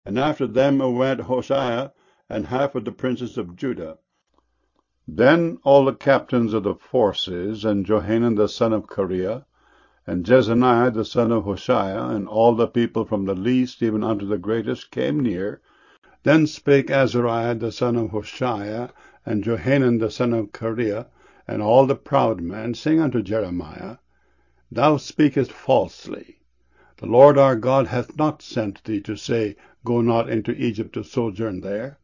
And after them went Hoshea, and half of the princes of Judah. Then all the captains of the forces, and Johanan the son of Kareah, and Jezaniah the son of Hoshea, and all the people from the least even unto the greatest, came near. Then spake Azariah the son of Hoshea, and Johanan the son of Kareah, and all the proud men, saying unto Jeremiah, Thou speakest falsely. The Lord our God hath not sent thee to say, Go not into Egypt to sojourn there.